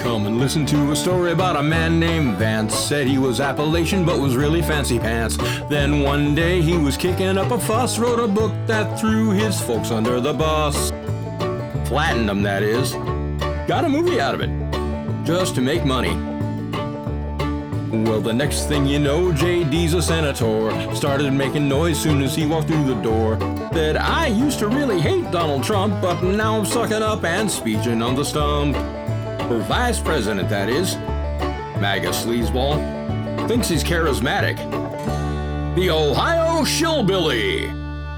Come and listen to a story about a man named Vance. Said he was Appalachian but was really fancy pants. Then one day he was kicking up a fuss, wrote a book that threw his folks under the bus. Flattened them, that is. Got a movie out of it, just to make money. Well, the next thing you know, JD's a senator. Started making noise soon as he walked through the door. Said, I used to really hate Donald Trump, but now I'm sucking up and speeching on the stump. For vice president, that is. MAGA sleazeball. Thinks he's charismatic. The Ohio Shillbilly.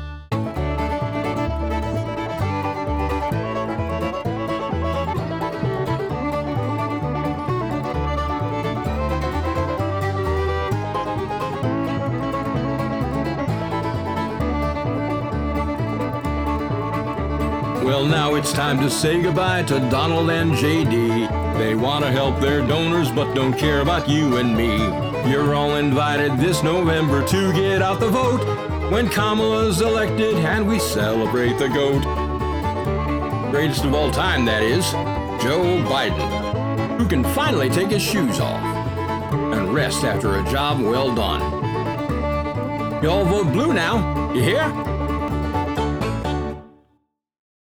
Well, now it's time to say goodbye to Donald and JD. They want to help their donors but don't care about you and me. You're all invited this November to get out the vote when Kamala's elected and we celebrate the GOAT. Greatest of all time, that is, Joe Biden, who can finally take his shoes off and rest after a job well done. Y'all vote blue now, you hear?